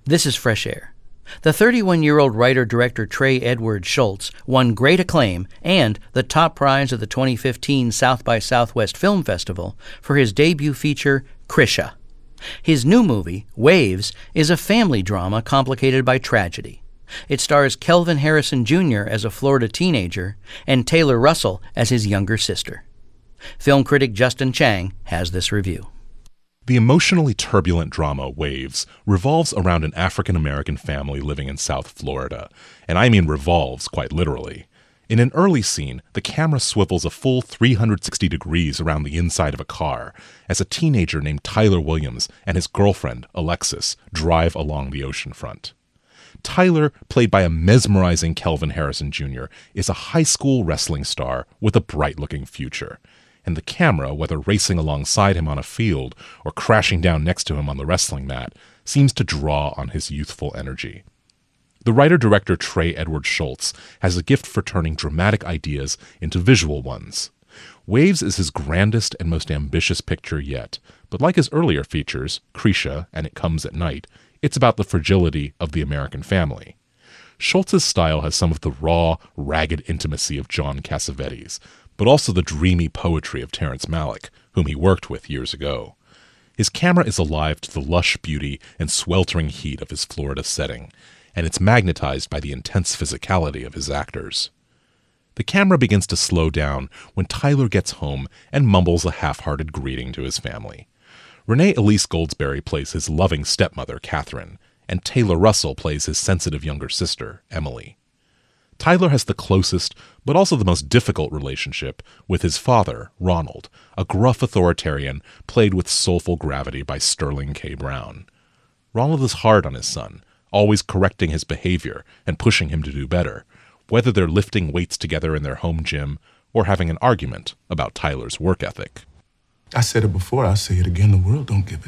This is Fresh Air. The 31-year-old writer-director Trey Edward Shults won great acclaim and the top prize of the 2015 South by Southwest Film Festival for his debut feature, Krisha. His new movie, Waves, is a family drama complicated by tragedy. It stars Kelvin Harrison Jr. as a Florida teenager and Taylor Russell as his younger sister. Film critic Justin Chang has this review. The emotionally turbulent drama Waves revolves around an African-American family living in South Florida, and I mean revolves quite literally. In an early scene, the camera swivels a full 360 degrees around the inside of a car as a teenager named Tyler Williams and his girlfriend, Alexis, drive along the oceanfront. Tyler, played by a mesmerizing Kelvin Harrison Jr., is a high school wrestling star with a bright-looking future. And the camera, whether racing alongside him on a field or crashing down next to him on the wrestling mat, seems to draw on his youthful energy. The writer-director Trey Edward Shults has a gift for turning dramatic ideas into visual ones. Waves is his grandest and most ambitious picture yet, but like his earlier features, Krisha and It Comes at Night, it's about the fragility of the American family. Shults' style has some of the raw, ragged intimacy of John Cassavetes, but also the dreamy poetry of Terrence Malick, whom he worked with years ago. His camera is alive to the lush beauty and sweltering heat of his Florida setting, and it's magnetized by the intense physicality of his actors. The camera begins to slow down when Tyler gets home and mumbles a half-hearted greeting to his family. Renee Elise Goldsberry plays his loving stepmother, Catherine, and Taylor Russell plays his sensitive younger sister, Emily. Tyler has the closest, but also the most difficult relationship with his father, Ronald, a gruff authoritarian played with soulful gravity by Sterling K. Brown. Ronald is hard on his son, always correcting his behavior and pushing him to do better, whether they're lifting weights together in their home gym or having an argument about Tyler's work ethic. I said it before, I'll say it again, the world don't give a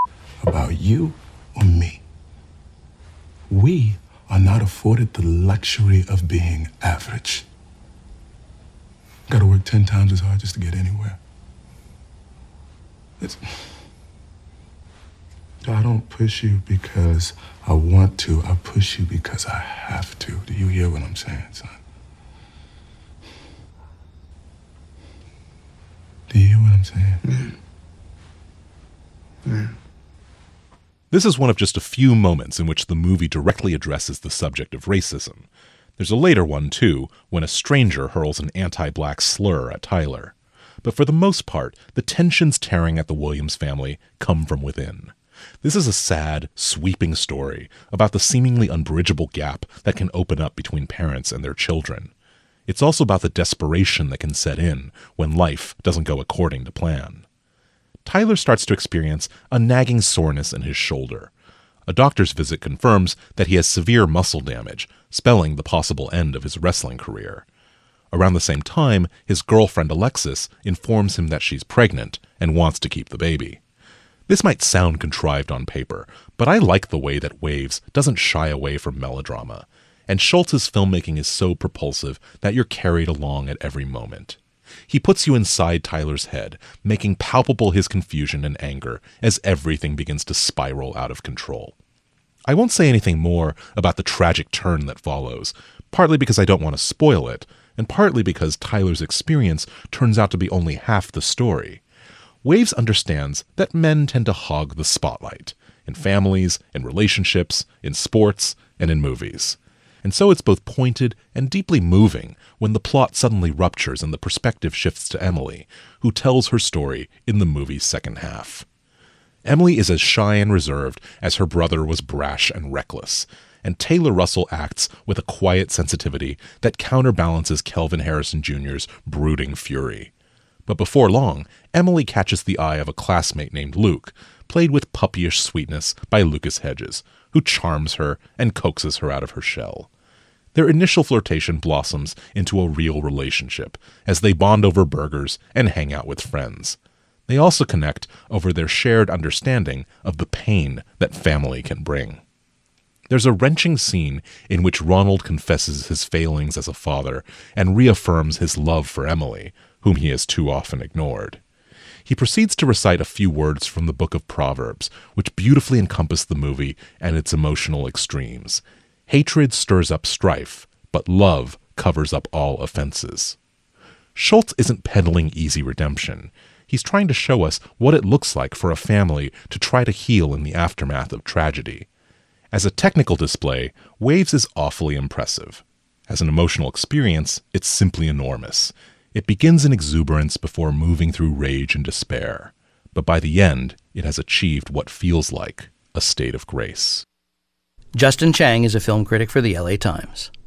about you or me. We are not afforded the luxury of being average. Gotta work 10 times as hard just to get anywhere. I don't push you because I want to. I push you because I have to. Do you hear what I'm saying, son? Do you hear what I'm saying? Yeah. This is one of just a few moments in which the movie directly addresses the subject of racism. There's a later one, too, when a stranger hurls an anti-black slur at Tyler. But for the most part, the tensions tearing at the Williams family come from within. This is a sad, sweeping story about the seemingly unbridgeable gap that can open up between parents and their children. It's also about the desperation that can set in when life doesn't go according to plan. Tyler starts to experience a nagging soreness in his shoulder. A doctor's visit confirms that he has severe muscle damage, spelling the possible end of his wrestling career. Around the same time, his girlfriend Alexis informs him that she's pregnant and wants to keep the baby. This might sound contrived on paper, but I like the way that Waves doesn't shy away from melodrama, and Shults' filmmaking is so propulsive that you're carried along at every moment. He puts you inside Tyler's head, making palpable his confusion and anger as everything begins to spiral out of control. I won't say anything more about the tragic turn that follows, partly because I don't want to spoil it, and partly because Tyler's experience turns out to be only half the story. Waves understands that men tend to hog the spotlight, in families, in relationships, in sports, and in movies. And so it's both pointed and deeply moving when the plot suddenly ruptures and the perspective shifts to Emily, who tells her story in the movie's second half. Emily is as shy and reserved as her brother was brash and reckless, and Taylor Russell acts with a quiet sensitivity that counterbalances Kelvin Harrison Jr.'s brooding fury. But before long, Emily catches the eye of a classmate named Luke, played with puppyish sweetness by Lucas Hedges, who charms her and coaxes her out of her shell. Their initial flirtation blossoms into a real relationship as they bond over burgers and hang out with friends. They also connect over their shared understanding of the pain that family can bring. There's a wrenching scene in which Ronald confesses his failings as a father and reaffirms his love for Emily, whom he has too often ignored. he proceeds to recite a few words from the book of Proverbs, which beautifully encompass the movie and its emotional extremes. Hatred stirs up strife, but love covers up all offenses. Schultz isn't peddling easy redemption. He's trying to show us what it looks like for a family to try to heal in the aftermath of tragedy. As a technical display, Waves is awfully impressive. As an emotional experience, it's simply enormous. It begins in exuberance before moving through rage and despair. But by the end, it has achieved what feels like a state of grace. Justin Chang is a film critic for the LA Times.